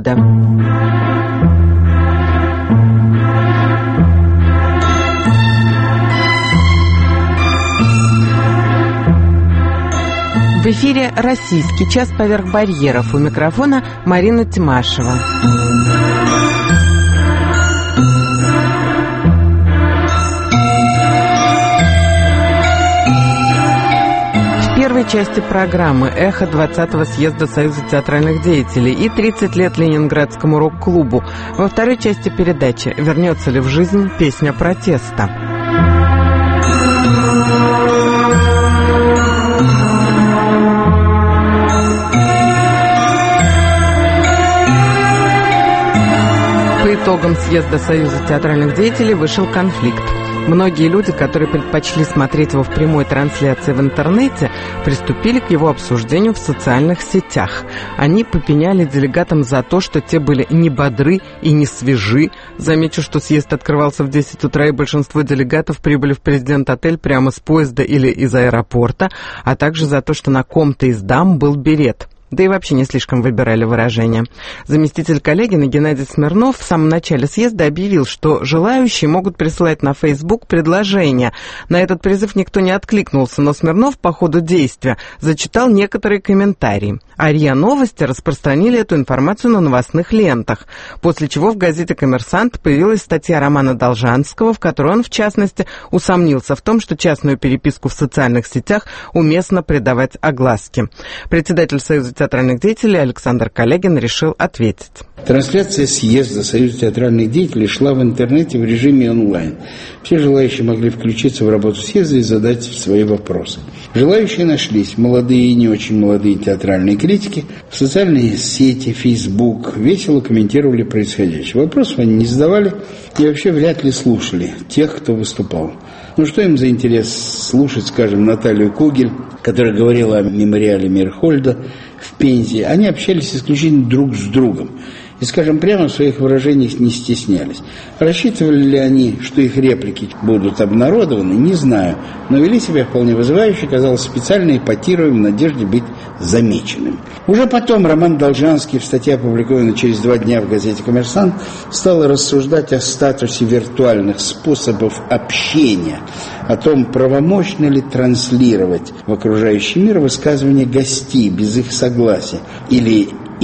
года. В эфире «Российский час поверх барьеров». У микрофона Марина Тимашева. В первой части программы «Эхо 20-го съезда Союза театральных деятелей» и 30 лет Ленинградскому рок-клубу. Во второй части передачи «Вернется ли в жизнь песня протеста?». По итогам съезда Союза театральных деятелей вышел конфликт. Многие люди, которые предпочли смотреть его в прямой трансляции в интернете, приступили к его обсуждению в социальных сетях. Они попеняли делегатам за то, что те были не бодры и не свежи. Замечу, что съезд открывался в 10 утра, и большинство делегатов прибыли в президент-отель прямо с поезда или из аэропорта, а также за то, что на ком-то из дам был берет. Да и вообще не слишком выбирали выражения. Заместитель Калегина Геннадий Смирнов в самом начале съезда объявил, что желающие могут присылать на Facebook предложения. На этот призыв никто не откликнулся, но Смирнов по ходу действия зачитал некоторые комментарии. А РИА Новости распространили эту информацию на новостных лентах, после чего в газете «Коммерсант» появилась статья Романа Должанского, в которой он, в частности, усомнился в том, что частную переписку в социальных сетях уместно придавать огласке. Председатель Союза театральных деятелей Александр Калегин решил ответить. Трансляция съезда Союза театральных деятелей шла в интернете в режиме онлайн. Все желающие могли включиться в работу съезда и задать свои вопросы. Желающие нашлись, молодые и не очень молодые театральные критики, в социальные сети, Facebook, весело комментировали происходящее. Вопросов они не задавали и вообще вряд ли слушали тех, кто выступал. Ну что им за интерес слушать, скажем, Наталью Кугель, которая говорила о мемориале Мейерхольда в Пензе. Они общались исключительно друг с другом и, скажем, прямо в своих выражениях не стеснялись. Рассчитывали ли они, что их реплики будут обнародованы, не знаю, но вели себя вполне вызывающе, казалось, специально эпатируем в надежде быть замеченным. Уже потом Роман Должанский в статье, опубликованной через 2 дня в газете «Коммерсант», стал рассуждать о статусе виртуальных способов общения, о том, правомочно ли транслировать в окружающий мир высказывания гостей без их согласия, или и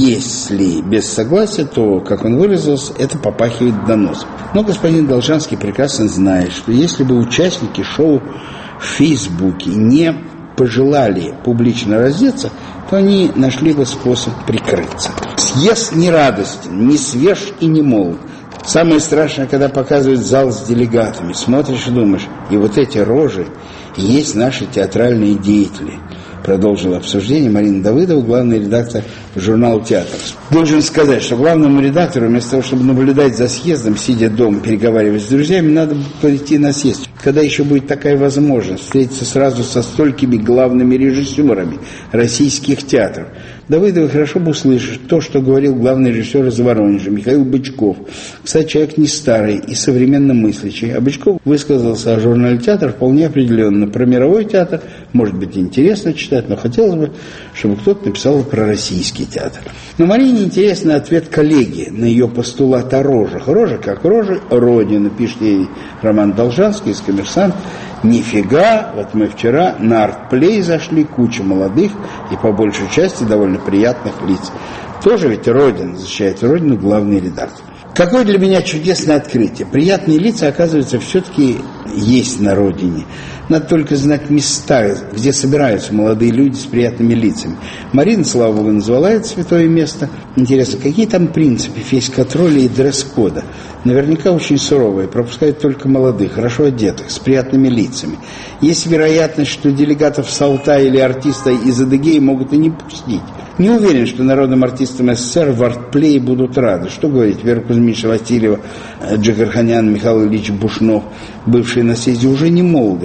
если без согласия, то, как он выразился, это попахивает доносом. Но господин Должанский прекрасно знает, что если бы участники шоу в Фейсбуке не пожелали публично раздеться, то они нашли бы способ прикрыться. Съезд не радостен, не свеж и не молод. Самое страшное, когда показывают зал с делегатами. Смотришь и думаешь, и вот эти рожи и есть наши театральные деятели. Продолжила обсуждение Марина Давыдова, главный редактор журнала «Театр». Должен сказать, что главному редактору, вместо того, чтобы наблюдать за съездом, сидя дома, переговариваясь с друзьями, надо пойти на съезд. Когда еще будет такая возможность встретиться сразу со столькими главными режиссерами российских театров? Давыдовой хорошо бы услышать то, что говорил главный режиссер из Воронежа Михаил Бычков. Кстати, человек не старый и современно мыслящий. А Бычков высказался о журнале «Театр» вполне определенно. Про мировой театр, может быть, интересно читать, но хотелось бы, чтобы кто-то написал про российский театр. Но Марине интересен ответ коллеги на ее постулат о рожах. Рожа как рожа Родина, пишет ей Роман Должанский из «Коммерсант». Нифига, вот мы вчера на артплей зашли, куча молодых и по большей части довольно приятных лиц. Тоже ведь Родина, защищает Родину главный редактор. Какое для меня чудесное открытие. Приятные лица, оказывается, все-таки есть на родине. Надо только знать места, где собираются молодые люди с приятными лицами. Марина, слава богу, назвала это святое место. Интересно, какие там принципы фейс-контроля и дресс-кода? Наверняка очень суровые, пропускают только молодых, хорошо одетых, с приятными лицами. Есть вероятность, что делегатов с Алтая или артиста из Адыгеи могут и не пустить. Не уверен, что народным артистам СССР в артплее будут рады. Что говорить, Вера Кузьминична Васильева, Джигарханян, Михаил Ильич Бушнов, бывшие на съезде, уже не молоды.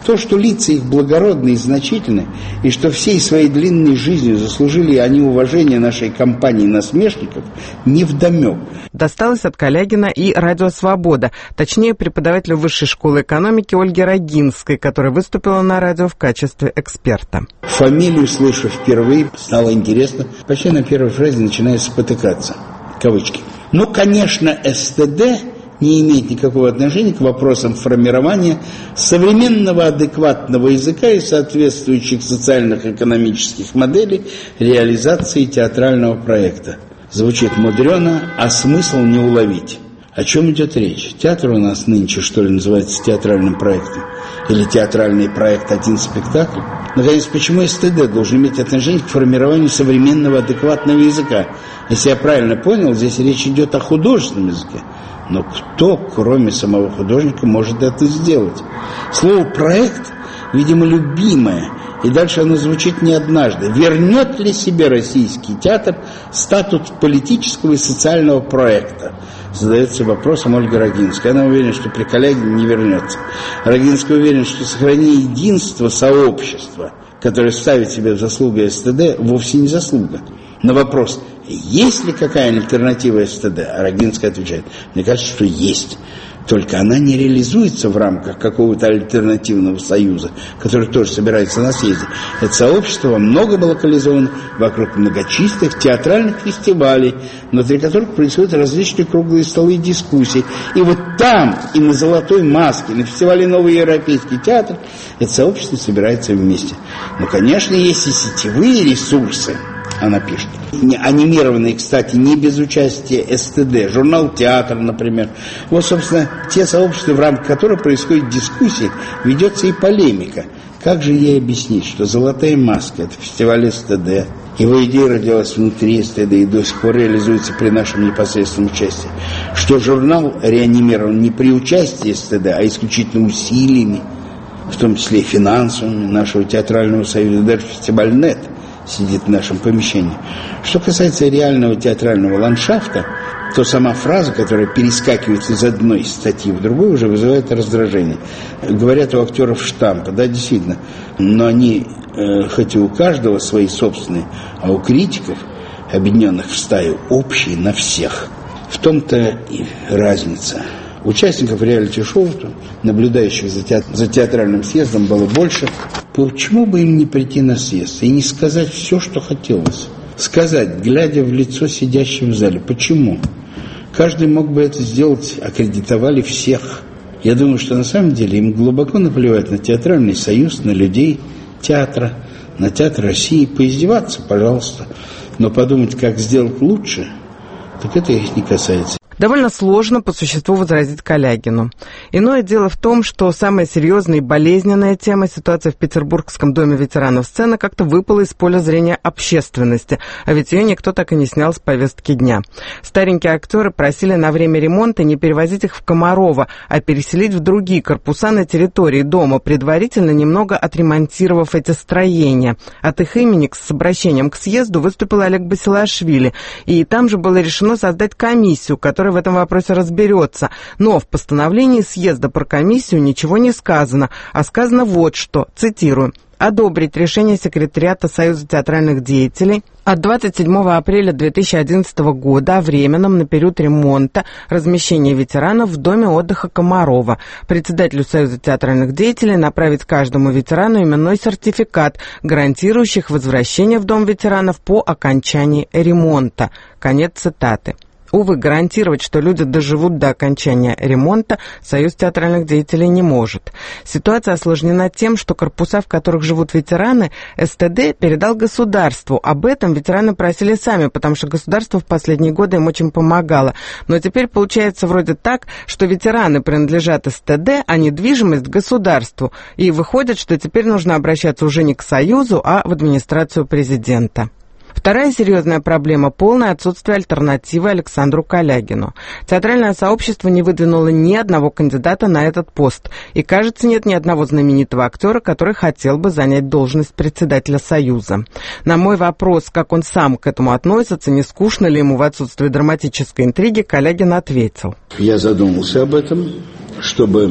То, что лица их благородны и значительны, и что всей своей длинной жизнью заслужили они уважение нашей компании насмешников, невдомек. Досталось от Калягина и «Радио Свобода», точнее, преподавателю Высшей школы экономики Ольге Рогинской, которая выступила на радио в качестве эксперта. Фамилию слышу впервые, стало интересно, почти на первой фразе начинаю спотыкаться. Кавычки. Ну, конечно, СТД не имеет никакого отношения к вопросам формирования современного адекватного языка и соответствующих социальных и экономических моделей реализации театрального проекта. Звучит мудрено, а смысл не уловить. О чем идет речь? Театр у нас нынче, что ли, называется театральным проектом? Или театральный проект «Один спектакль»? Наконец, почему СТД должен иметь отношение к формированию современного адекватного языка? Если я правильно понял, здесь речь идет о художественном языке. Но кто, кроме самого художника, может это сделать? Слово «проект», видимо, любимое, и дальше оно звучит не однажды. Вернет ли себе российский театр статус политического и социального проекта? Задается вопросом Ольга Рогинская. Она уверена, что при Калягине не вернется. Рогинская уверена, что сохранение единства сообщества, которое ставит себе в заслугу СТД, вовсе не заслуга. На вопрос, есть ли какая-нибудь альтернатива СТД, Рогинская отвечает, мне кажется, что есть. Только она не реализуется в рамках какого-то альтернативного союза, который тоже собирается на съезде. Это сообщество во многом локализовано вокруг многочисленных театральных фестивалей, внутри которых происходят различные круглые столы и дискуссии. И вот там, и на «Золотой маске», на фестивале «Новый европейский театр», это сообщество собирается вместе. Но, конечно, есть и сетевые ресурсы. Она пишет. Анимированные, кстати, не без участия СТД. Журнал «Театр», например. Вот, собственно, те сообщества, в рамках которых происходит дискуссия, ведется и полемика. Как же ей объяснить, что «Золотая маска» — это фестиваль СТД, его идея родилась внутри СТД и до сих пор реализуется при нашем непосредственном участии, что журнал реанимирован не при участии СТД, а исключительно усилиями, в том числе и финансовыми, нашего театрального союза, даже фестиваль «НЕТ» сидит в нашем помещении. Что касается реального театрального ландшафта, то сама фраза, которая перескакивает из одной статьи в другую, уже вызывает раздражение. Говорят у актеров штампа, да, действительно, но они, хоть и у каждого свои собственные, а у критиков, объединенных в стаю, общие на всех. В том-то и разница. Участников реалити-шоу, наблюдающих за театральным съездом, было больше. Почему бы им не прийти на съезд и не сказать все, что хотелось? Сказать, глядя в лицо сидящим в зале. Почему? Каждый мог бы это сделать, аккредитовали всех. Я думаю, что на самом деле им глубоко наплевать на театральный союз, на людей театра, на театр России. Поиздеваться, пожалуйста. Но подумать, как сделать лучше, так это их не касается. Довольно сложно по существу возразить Калягину. Иное дело в том, что самая серьезная и болезненная тема, ситуация в Петербургском доме ветеранов сцены, как-то выпала из поля зрения общественности, а ведь ее никто так и не снял с повестки дня. Старенькие актеры просили на время ремонта не перевозить их в Комарово, а переселить в другие корпуса на территории дома, предварительно немного отремонтировав эти строения. От их имени с обращением к съезду выступил Олег Басилашвили, и там же было решено создать комиссию, которая в этом вопросе разберется. Но в постановлении съезда про комиссию ничего не сказано, а сказано вот что, цитирую: одобрить решение секретариата Союза театральных деятелей от 27 апреля 2011 года о временном на период ремонта размещении ветеранов в доме отдыха Комарова. Председателю Союза театральных деятелей направить каждому ветерану именной сертификат, гарантирующий возвращение в дом ветеранов по окончании ремонта. Конец цитаты. Увы, гарантировать, что люди доживут до окончания ремонта, Союз театральных деятелей не может. Ситуация осложнена тем, что корпуса, в которых живут ветераны, СТД передал государству. Об этом ветераны просили сами, потому что государство в последние годы им очень помогало. Но теперь получается вроде так, что ветераны принадлежат СТД, а недвижимость государству. И выходит, что теперь нужно обращаться уже не к Союзу, а в администрацию президента. Вторая серьезная проблема – полное отсутствие альтернативы Александру Калягину. Театральное сообщество не выдвинуло ни одного кандидата на этот пост. И, кажется, нет ни одного знаменитого актера, который хотел бы занять должность председателя Союза. На мой вопрос, как он сам к этому относится, не скучно ли ему в отсутствии драматической интриги, Калягин ответил: я задумался об этом, чтобы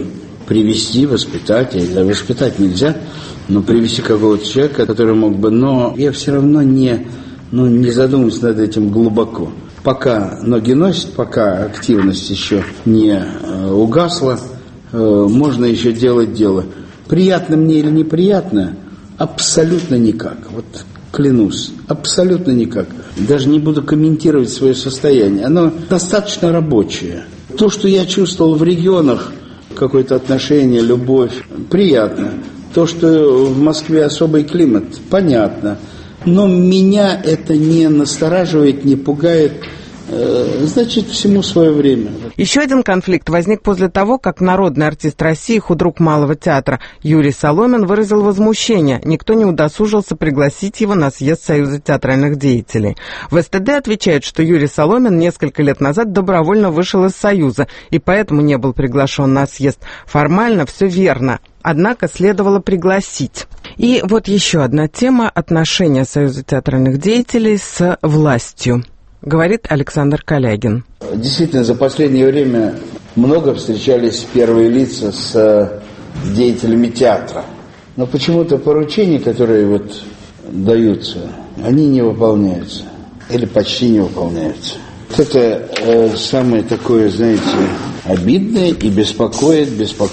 привести, воспитать нельзя, но привести какого-то человека, который мог бы, но я все равно не задумываюсь над этим глубоко. Пока ноги носят, пока активность еще не угасла, можно еще делать дело. Приятно мне или неприятно? Абсолютно никак. Вот клянусь, абсолютно никак. Даже не буду комментировать свое состояние. Оно достаточно рабочее. То, что я чувствовал в регионах, какое-то отношение, любовь, приятно. То, что в Москве особый климат, понятно. Но меня это не настораживает, не пугает. Значит, всему свое время. Еще один конфликт возник после того, как народный артист России, худрук Малого театра Юрий Соломин выразил возмущение. Никто не удосужился пригласить его на съезд Союза театральных деятелей. В СТД отвечают, что Юрий Соломин несколько лет назад добровольно вышел из Союза и поэтому не был приглашен на съезд. Формально все верно. Однако следовало пригласить. И вот еще одна тема – отношения Союза театральных деятелей с властью. Говорит Александр Калягин. Действительно, за последнее время много встречались первые лица с деятелями театра. Но почему-то поручения, которые даются, они не выполняются. Или почти не выполняются. Это самое такое, знаете, обидное и беспокоит.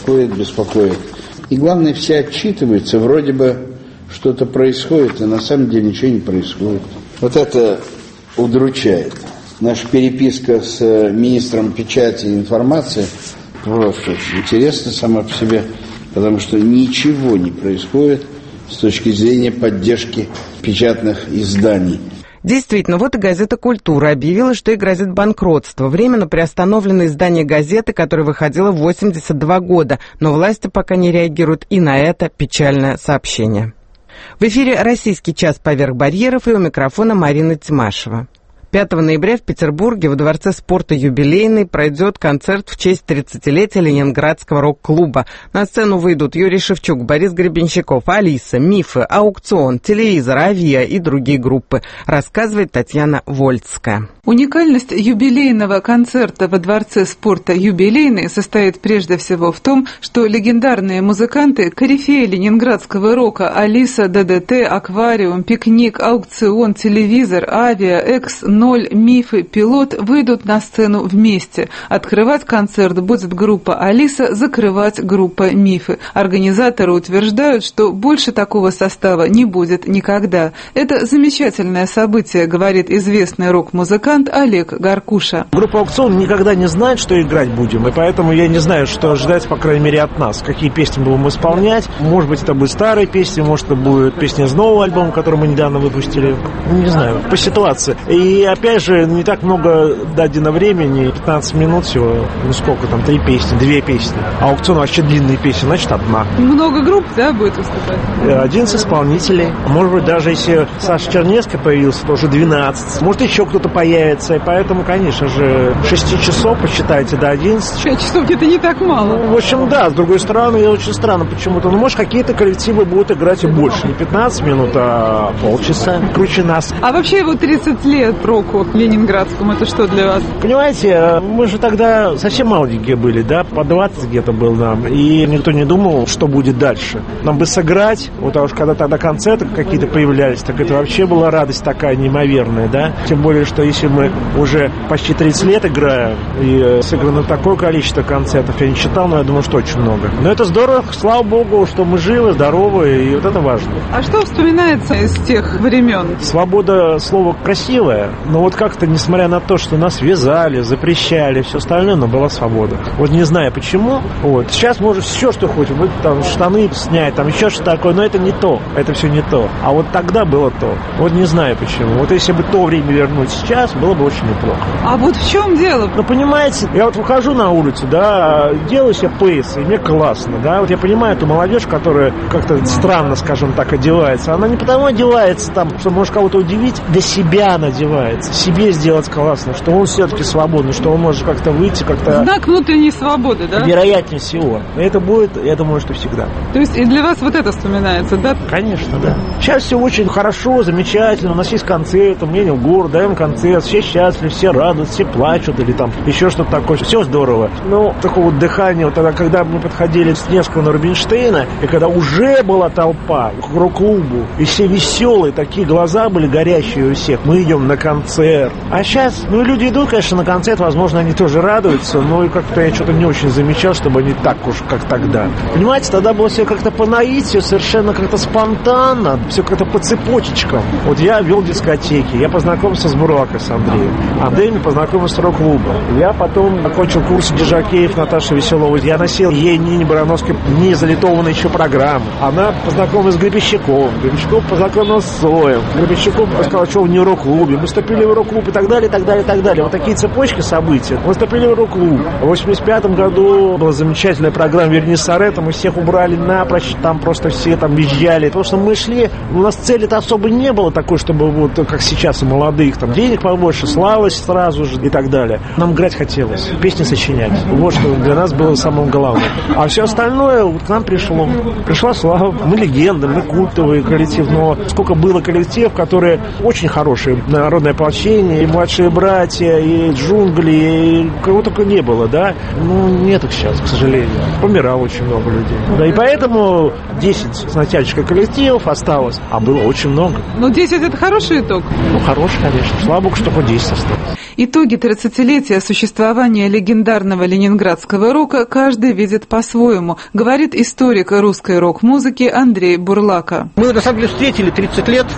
И главное, все отчитываются, вроде бы что-то происходит, а на самом деле ничего не происходит. Вот это удручает. Наша переписка с министром печати и информации просто очень интересна сама по себе, потому что ничего не происходит с точки зрения поддержки печатных изданий. Действительно, вот и газета «Культура» объявила, что ей грозит банкротство. Временно приостановлено издание газеты, которое выходило в 82 года, но власти пока не реагируют и на это печальное сообщение. В эфире «Российский час поверх барьеров» и у микрофона Марина Тимашева. 5 ноября в Петербурге в Дворце спорта «Юбилейный» пройдет концерт в честь 30-летия Ленинградского рок-клуба. На сцену выйдут Юрий Шевчук, Борис Гребенщиков, Алиса, Мифы, Аукцион, Телевизор, Авиа и другие группы, рассказывает Татьяна Вольцкая. Уникальность юбилейного концерта во Дворце спорта «Юбилейный» состоит прежде всего в том, что легендарные музыканты, корифеи ленинградского рока Алиса, ДДТ, Аквариум, Пикник, Аукцион, Телевизор, Авиа, Экс, Ноль, Мифы, Пилот выйдут на сцену вместе. Открывать концерт будет группа Алиса, закрывать группа Мифы. Организаторы утверждают, что больше такого состава не будет никогда. Это замечательное событие, говорит известный рок-музыкант Олег Гаркуша. Группа «Аукцион» никогда не знает, что играть будем, и поэтому я не знаю, что ожидать, по крайней мере, от нас. Какие песни будем исполнять. Может быть, это будут старые песни, может, это будет песня из нового альбома, который мы недавно выпустили. Не знаю, по ситуации. И опять же, не так много дадено времени, 15 минут всего, сколько там, 3 песни, 2 песни. А «Аукцион» вообще длинные песни, значит, одна. Много групп, да, будет выступать? 11 исполнителей. Может быть, даже если Саша Чернецкая появился, то уже 12. Может, еще кто-то появится. И поэтому, конечно же, 6 часов, посчитайте, до 11. 6 часов, это не так мало. В общем, да, с другой стороны, очень странно почему-то. Ну, может, какие-то коллективы будут играть и больше. Не 15 минут, а полчаса. Круче нас. А вообще, 30 лет року ленинградскому, это что для вас? Понимаете, мы же тогда совсем молоденькие были, да, по 20 где-то был нам. И никто не думал, что будет дальше. Нам бы сыграть, а уж когда тогда концерты какие-то появлялись, так это вообще была радость такая неимоверная, да. Тем более, что если мы уже почти 30 лет играем, и сыграно такое количество концертов, я не считал, но я думаю, что очень много. Но это здорово, слава богу, что мы живы, здоровы, и вот это важно. А что вспоминается из тех времен? Свобода слова красивая, но как-то, несмотря на то, что нас вязали, запрещали, все остальное, но была свобода. Не знаю почему. Сейчас можешь все, что хочешь, там штаны снять, там еще что-то такое, но это не то, это все не то. А тогда было то. Не знаю почему. Если бы то время вернуть сейчас, было бы очень неплохо. А в чем дело? Понимаете, я выхожу на улицу, да, делаю себе пейс, и мне классно, да, я понимаю эту молодежь, которая как-то странно, скажем так, одевается. Она не потому одевается, там, что может кого-то удивить, для себя она одевается. получается. Себе сделать классно, что он все-таки свободный, что он может как-то выйти, как-то... Знак внутренней свободы, да? Вероятнее всего. Это будет, я думаю, что всегда. То есть и для вас вот это вспоминается, да? Конечно, да. Сейчас все очень хорошо, замечательно. У нас есть концерт, у меня в город, даем концерт, все счастливы, все радуются, все плачут или там еще что-то такое. Все здорово. Но такого вот дыхания, вот тогда, когда мы подходили с Невского на Рубинштейна, и когда уже была толпа к рок-клубу, и все веселые, такие глаза были горящие у всех, мы идем на концерт. А сейчас, люди идут, конечно, на концерт, возможно, они тоже радуются, но и как-то я что-то не очень замечал, чтобы они так уж, как тогда. Понимаете, тогда было все как-то по наитию, совершенно как-то спонтанно, все как-то по цепочечкам. Вот я вел дискотеки, я познакомился с Бурлакой, с Андреем. Андрей мне познакомился с рок-клубом. Я потом окончил курс Держакеев Наташи Веселовой. Я носил ей, Нине Барановской, не залитованные еще программы. Она познакомилась с Гребенщиком. Гребенщиков познакомился с Соем. Гребенщиков сказал, что в не рок-клубе. Мы вступили в рок-клуб и так далее, и так далее, и так далее. Вот такие цепочки событий. Мы вступили в рок-клуб. В 85-м году была замечательная программа «Верни Саретто». Мы всех убрали напрочь. Там просто все там визжали. Потому что мы шли, у нас цели-то особо не было такой, чтобы вот как сейчас у молодых. Там денег побольше, славы сразу же и так далее. Нам играть хотелось, песни сочинять. Вот что для нас было самым главным. А все остальное вот к нам пришло. Пришла слава. Мы легенды, мы культовый коллектив. Но сколько было коллективов, которые очень хорошие. Народное ополчение, и младшие братья, и джунгли, и кого только не было, да? Нет их сейчас, к сожалению. Помирало очень много людей. Да, и поэтому 10 с натяжечкой коллективов осталось, а было очень много. 10 это хороший итог? Хороший, конечно. Слава богу, что хоть 10 осталось. Итоги 30-летия существования легендарного ленинградского рока каждый видит по-своему, говорит историк русской рок-музыки Андрей Бурлака. Мы, на самом деле, встретили 30 лет.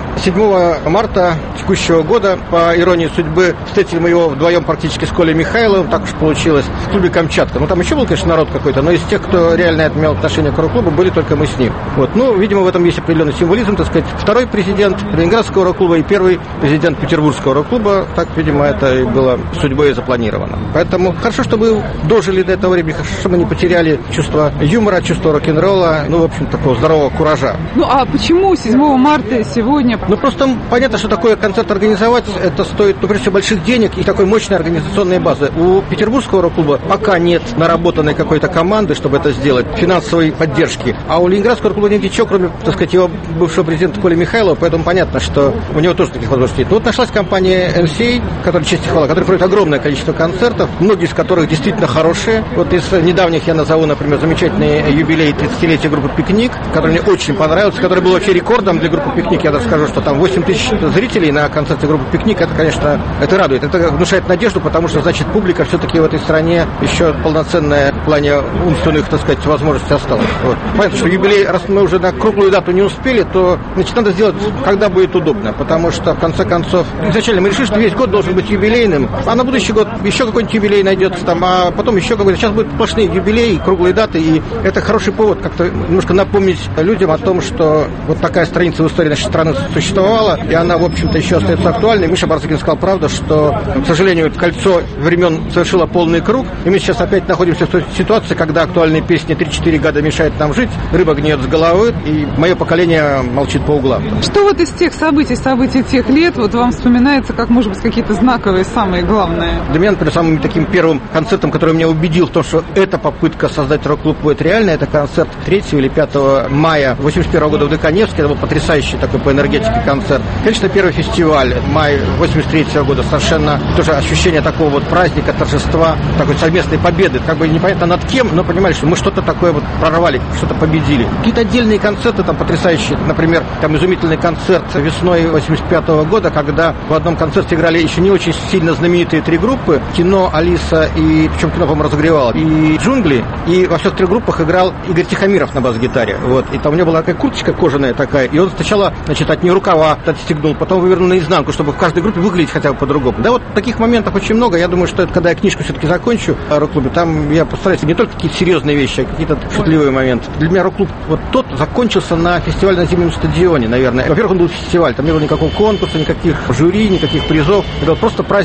7 марта текущего года, по иронии судьбы, встретили мы его вдвоем практически с Колей Михайловым, так уж получилось, в клубе «Камчатка». Там еще был, конечно, народ какой-то, но из тех, кто реально имел отношение к рок-клубу, были только мы с ним. Видимо, в этом есть определенный символизм, так сказать. Второй президент Ленинградского рок-клуба и первый президент Петербургского рок-клуба, так, видимо, это и было судьбой запланировано. Поэтому хорошо, что мы дожили до этого времени, хорошо, что мы не потеряли чувство юмора, чувство рок-н-ролла, в общем, такого здорового куража. А почему 7 марта сегодня? Просто понятно, что такой концерт организовать, это стоит, прежде всего, больших денег и такой мощной организационной базы. У Петербургского рок-клуба пока нет наработанной какой-то команды, чтобы это сделать, финансовой поддержки. А у Ленинградского рок-клуба нет ничего, кроме, так сказать, его бывшего президента Коли Михайлова, поэтому понятно, что у него тоже таких возможностей нет. Нашлась компания MCA, которая честь и хвала, которая проводит огромное количество концертов, многие из которых действительно хорошие. Из недавних я назову, например, замечательный юбилей 30-летия группы «Пикник», который мне очень понравился, который был вообще рекордом для группы «Пикник». Я даже скажу, что там 8 тысяч зрителей на концерте группы «Пикник». Это, конечно, это радует. Это внушает надежду, потому что, значит, публика все-таки в этой стране еще полноценная в плане умственных, так сказать, возможностей осталась. Понятно, что юбилей, раз мы уже на круглую дату не успели, то, значит, надо сделать, когда будет удобно, потому что, в конце концов, изначально мы решили, что весь год должен быть юбилейным, а на будущий год еще какой-нибудь юбилей найдется там, а потом еще какой-то. Сейчас будут сплошные юбилеи, круглые даты, и это хороший повод как-то немножко напомнить людям о том, что вот такая страница в истории нашей страны существовала, и она, в общем-то, еще остается актуальной. Миша Барзыкин сказал правду, что, к сожалению, кольцо времен совершило полный круг, и мы сейчас опять находимся в той ситуации, когда актуальные песни 3-4 года мешают нам жить, рыба гниет с головы, и мое поколение молчит по углам. Что из тех событий тех лет, вам вспоминается, как, может быть, какие-то знаковые, самые главные? Для меня, например, самым таким первым концертом, который меня убедил в том, что эта попытка создать рок-клуб будет реальной, это концерт 3 или 5 мая 1981 года в ДК Невский. Это был потрясающий такой по энергетике концерт. Конечно, первый фестиваль, май 1983 года, совершенно тоже ощущение такого праздника, торжества, такой совместной победы. Непонятно над кем, но понимали, что мы что-то такое прорвали, что-то победили. Какие-то отдельные концерты там потрясающие. Например, там изумительный концерт весной 1985 года, когда в одном концерте играли еще не очень сильно знаменитые 3 группы. Кино, Алиса и, причем кино, по-моему, разогревало, и Джунгли. И во всех 3 группах играл Игорь Тихомиров на бас-гитаре. И там у него была такая курточка кожаная такая, и он сначала, от нее рукава отстегнул, потом вывернул наизнанку, чтобы в каждой группе выглядеть хотя бы по-другому. Да, таких моментов очень много. Я думаю, что когда я книжку все-таки закончу о рок-клубе, там я постараюсь не только какие-то серьезные вещи, а какие-то шутливые моменты. Для меня рок-клуб тот закончился на фестивале на Зимнем стадионе, наверное. Во-первых, он был фестиваль, там не было никакого конкурса, никаких жюри, никаких призов. Это был просто праздник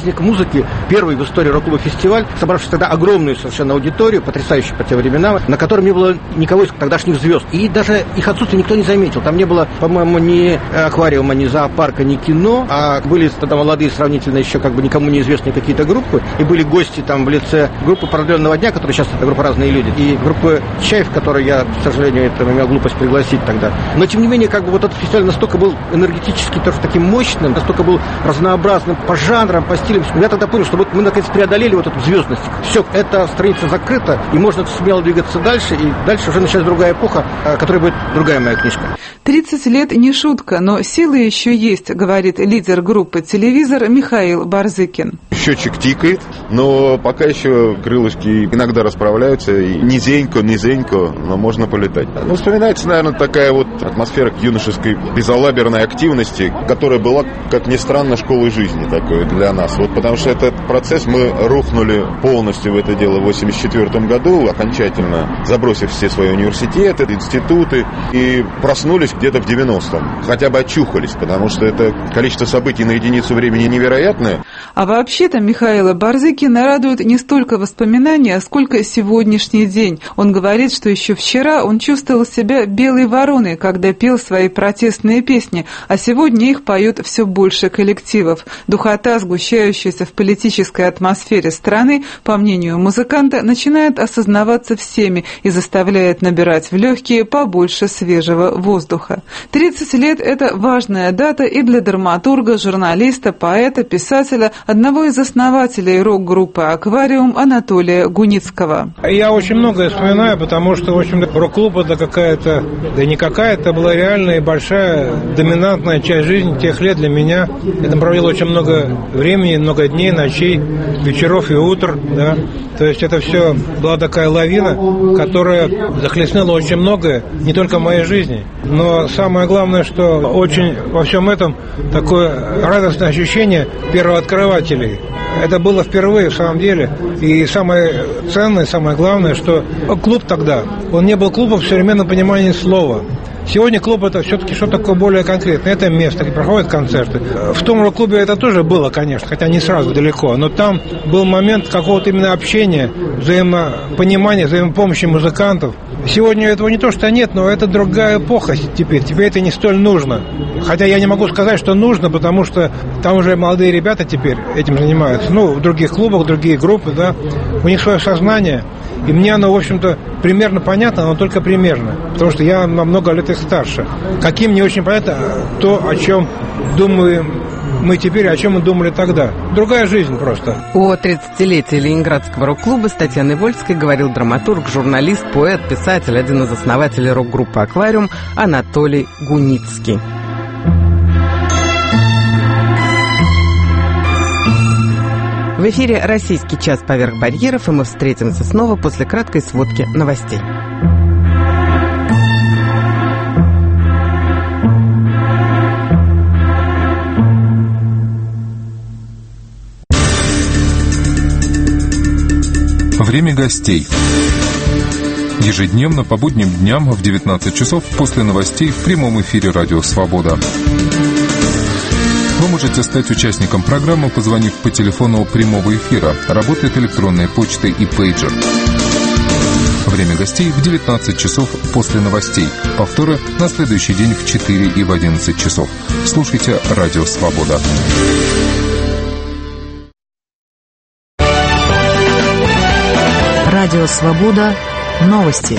праздник музыки, первый в истории рок-клуба фестиваль, собравший тогда огромную совершенно аудиторию, потрясающую по тем временам, на котором не было никого из тогдашних звезд. И даже их отсутствие никто не заметил. Там не было, по-моему, ни аквариума, ни зоопарка, ни кино, а были тогда молодые, сравнительно еще как бы никому неизвестные какие-то группы, и были гости там в лице группы «Продленного дня», которая сейчас это группа «Разные люди», и группы «Чаев», которую я, к сожалению, это имел глупость пригласить тогда. Но, тем не менее, как бы вот этот фестиваль настолько был энергетически тоже таким мощным, настолько был разнообразным по жанрам, по стилям. Я тогда понял, что вот мы, наконец, преодолели вот эту звездность. Все, эта страница закрыта, и можно смело двигаться дальше, и дальше уже началась другая эпоха, которая будет другая моя книжка. 30 лет не шутка, но силы еще есть, говорит лидер группы «Телевизор» Михаил Барзыкин. Счетчик тикает, но пока еще крылышки иногда расправляются, и низенько, но можно полетать. Ну, вспоминается, наверное, такая вот атмосфера юношеской безалаберной активности, которая была, как ни странно, школой жизни такой для нас. Вот потому что этот процесс мы рухнули полностью в это дело в 1984 году, окончательно забросив все свои университеты, институты, и проснулись где-то в 90-м. Хотя бы очухались, потому что это количество событий на единицу времени невероятное. А вообще-то Михаила Барзыкина радует не столько воспоминания, сколько сегодняшний день. Он говорит, что еще вчера он чувствовал себя белой вороной, когда пел свои протестные песни, а сегодня их поют все больше коллективов. Духота, сгущающаяся в политической атмосфере страны, по мнению музыканта, начинает осознаваться всеми и заставляет набирать в легкие побольше свежего воздуха. 30 лет – это важная дата и для драматурга, журналиста, поэта, писателя, одного из основателей рок-группы «Аквариум» Анатолия Гуницкого. Я очень многое вспоминаю, потому что, в общем, рок-клуб – это какая-то, да не какая-то, была реальная и большая, доминантная часть жизни тех лет для меня. Я там провел очень много времени, много дней, ночей, вечеров и утр, да. То есть это все была такая лавина, которая захлестнула очень многое, не только в моей жизни. Но самое главное, что очень во всем этом такое радостное ощущение первооткрывателей. Это было впервые, в самом деле. И самое ценное, самое главное, что клуб тогда, он не был клубом в современном понимании слова. Сегодня клуб – это все-таки что-то такое более конкретное. Это место, где проходят концерты. В том рок-клубе это тоже было, конечно, хотя не сразу, далеко. Но там был момент какого-то именно общения, взаимопонимания, взаимопомощи музыкантов. Сегодня этого не то, что нет, но это другая эпоха теперь. Теперь это не столь нужно. Хотя я не могу сказать, что нужно, потому что там уже молодые ребята теперь этим занимаются. Ну, в других клубах, другие группы, да. У них свое сознание. И мне оно, в общем-то, примерно понятно, но только примерно. Потому что я на много лет их старше. Каким не очень понятно то, о чем думаем мы теперь, о чем мы думали тогда. Другая жизнь просто. О 30-летии Ленинградского рок-клуба с Татьяной Вольской говорил драматург, журналист, поэт, писатель, один из основателей рок-группы «Аквариум» Анатолий Гуницкий. В эфире «Российский час поверх барьеров», и мы встретимся снова после краткой сводки новостей. Время гостей. Ежедневно по будним дням в 19 часов после новостей в прямом эфире «Радио Свобода». Вы можете стать участником программы, позвонив по телефону прямого эфира. Работает электронная почта и пейджер. Время гостей в 19 часов после новостей. Повторы на следующий день в 4 и в 11 часов. Слушайте «Радио Свобода». Радио Свобода. Новости.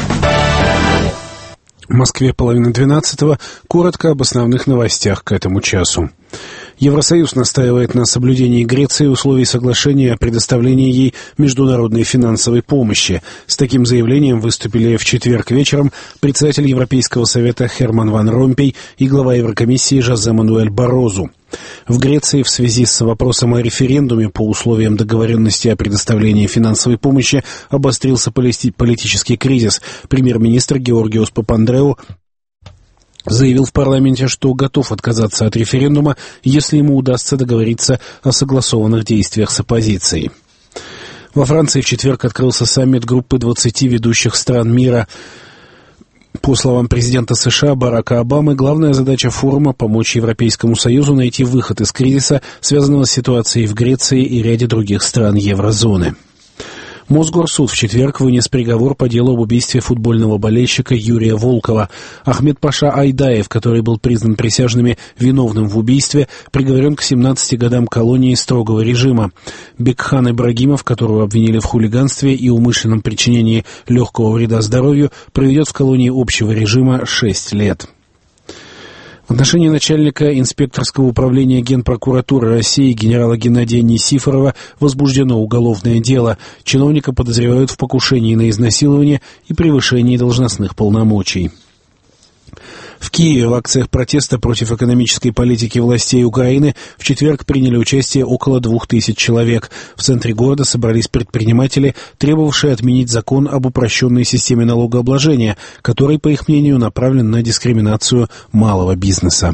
В Москве 11:30. Коротко об основных новостях к этому часу. Евросоюз настаивает на соблюдении Греции условий соглашения о предоставлении ей международной финансовой помощи. С таким заявлением выступили в четверг вечером председатель Европейского совета Херман Ван Ромпей и глава Еврокомиссии Жозе Мануэль Баррозу. В Греции в связи с вопросом о референдуме по условиям договоренности о предоставлении финансовой помощи обострился политический кризис. Премьер-министр Георгиос Папандреу заявил в парламенте, что готов отказаться от референдума, если ему удастся договориться о согласованных действиях с оппозицией. Во Франции в четверг открылся саммит группы 20 ведущих стран мира. По словам президента США Барака Обамы, главная задача форума – помочь Европейскому Союзу найти выход из кризиса, связанного с ситуацией в Греции и ряде других стран еврозоны. Мосгорсуд в четверг вынес приговор по делу об убийстве футбольного болельщика Юрия Волкова. Ахмед Паша Айдаев, который был признан присяжными виновным в убийстве, приговорен к 17 годам колонии строгого режима. Бекхан Ибрагимов, которого обвинили в хулиганстве и умышленном причинении легкого вреда здоровью, проведет в колонии общего режима 6 лет. В отношении начальника инспекторского управления Генпрокуратуры России генерала Геннадия Несифорова возбуждено уголовное дело. Чиновника подозревают в покушении на изнасилование и превышении должностных полномочий. В Киеве в акциях протеста против экономической политики властей Украины в четверг приняли участие около 2000 человек. В центре города собрались предприниматели, требовавшие отменить закон об упрощенной системе налогообложения, который, по их мнению, направлен на дискриминацию малого бизнеса.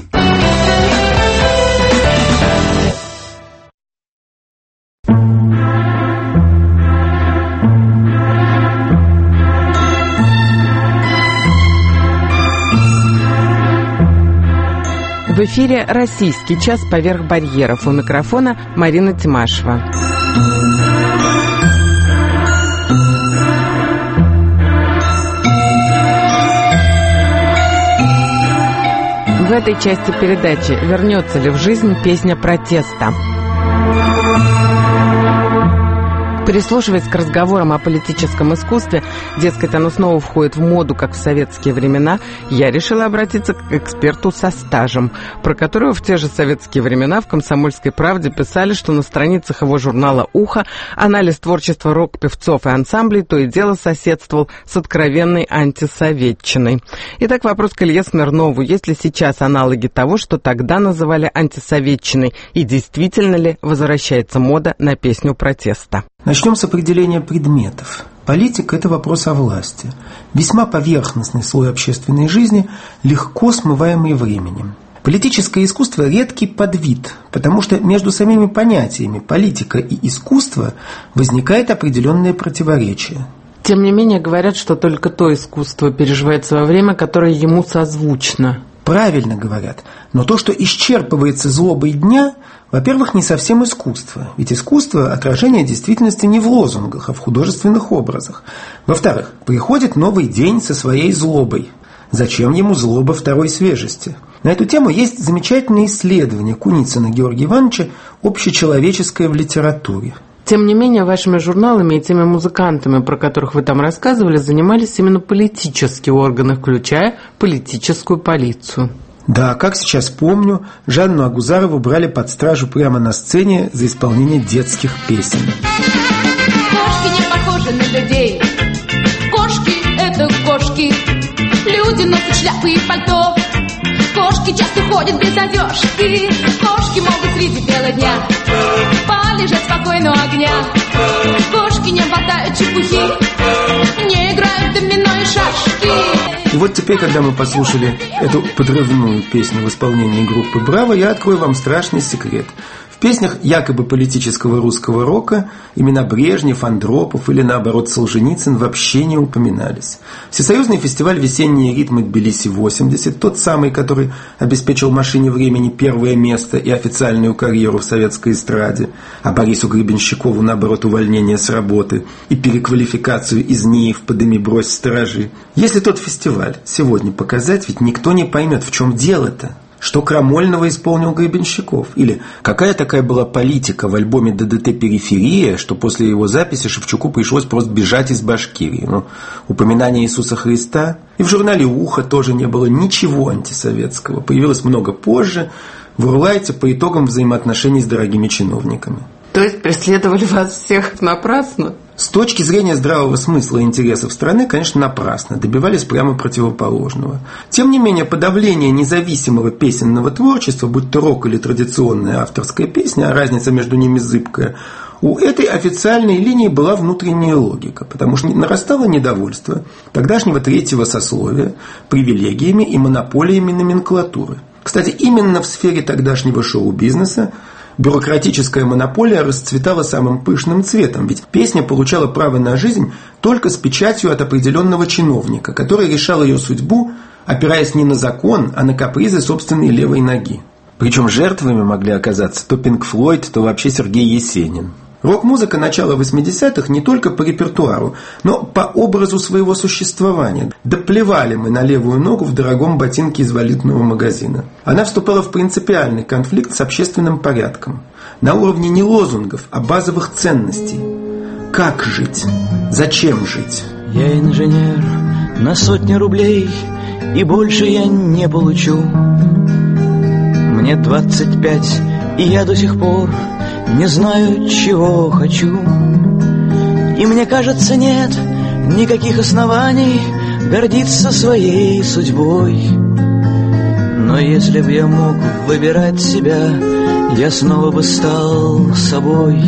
В эфире «Российский час. Поверх барьеров». У микрофона Марина Тимашева. В этой части передачи вернется ли в жизнь песня протеста? Прислушиваясь к разговорам о политическом искусстве, дескать, оно снова входит в моду, как в советские времена, я решила обратиться к эксперту со стажем, про которого в те же советские времена в «Комсомольской правде» писали, что на страницах его журнала «Ухо» анализ творчества рок-певцов и ансамблей то и дело соседствовал с откровенной антисоветчиной. Итак, вопрос к Илье Смирнову. Есть ли сейчас аналоги того, что тогда называли антисоветчиной, и действительно ли возвращается мода на песню протеста? Начнем с определения предметов. Политика – это вопрос о власти. Весьма поверхностный слой общественной жизни, легко смываемый временем. Политическое искусство – редкий подвид, потому что между самими понятиями политика и искусство возникает определенное противоречие. Тем не менее, говорят, что только то искусство переживает свое время, которое ему созвучно. Правильно говорят. Но то, что исчерпывается злобой дня, во-первых, не совсем искусство. Ведь искусство – отражение действительности не в лозунгах, а в художественных образах. Во-вторых, приходит новый день со своей злобой. Зачем ему злоба второй свежести? На эту тему есть замечательное исследование Куницына Георгия Ивановича «Общечеловеческое в литературе». Тем не менее, вашими журналами и теми музыкантами, про которых вы там рассказывали, занимались именно политические органы, включая политическую полицию. Да, как сейчас помню, Жанну Агузарову брали под стражу прямо на сцене за исполнение детских песен. Кошки не похожи на людей. Кошки – это кошки. Люди носят шляпы и пальто. Кошки часто ходят без одежки. Кошки могут среди бела дня полежать спокойно у огня. Кошки не болтают чепухи, не играют в домино и шашки. И вот теперь, когда мы послушали эту подрывную песню в исполнении группы «Браво», я открою вам страшный секрет. В песнях якобы политического русского рока имена Брежнев, Андропов или, наоборот, Солженицын вообще не упоминались. Всесоюзный фестиваль «Весенние ритмы Тбилиси-80», тот самый, который обеспечил «Машине времени» первое место и официальную карьеру в советской эстраде, а Борису Гребенщикову, наоборот, увольнение с работы и переквалификацию из НИИ в «Подыми, брось, сторожи». Если тот фестиваль сегодня показать, ведь никто не поймет, в чем дело-то. Что Крамольного исполнил Гребенщиков? Или какая такая была политика в альбоме ДДТ «Периферия», что после его записи Шевчуку пришлось просто бежать из Башкирии? Упоминание Иисуса Христа. И в журнале «Ухо» тоже не было ничего антисоветского. Появилось много позже, в Урлайте по итогам взаимоотношений с дорогими чиновниками. То есть преследовали вас всех напрасно? С точки зрения здравого смысла и интересов страны, конечно, напрасно. Добивались прямо противоположного. Тем не менее, подавление независимого песенного творчества, будь то рок или традиционная авторская песня, а разница между ними зыбкая, у этой официальной линии была внутренняя логика, потому что нарастало недовольство тогдашнего третьего сословия привилегиями и монополиями номенклатуры. Кстати, именно в сфере тогдашнего шоу-бизнеса Бюрократическая монополия расцветала самым пышным цветом, ведь песня получала право на жизнь только с печатью от определенного чиновника, который решал ее судьбу, опираясь не на закон, а на капризы собственной левой ноги. Причем жертвами могли оказаться то Пинк Флойд, то вообще Сергей Есенин. Рок-музыка начала 80-х не только по репертуару, но по образу своего существования. Да плевали мы на левую ногу в дорогом ботинке из валютного магазина. Она вступала в принципиальный конфликт с общественным порядком. На уровне не лозунгов, а базовых ценностей. Как жить? Зачем жить? Я инженер на сотни рублей, и больше я не получу. Мне 25, и я до сих пор не знаю, чего хочу. И мне кажется, нет никаких оснований гордиться своей судьбой. Но если бы я мог выбирать себя, я снова бы стал собой.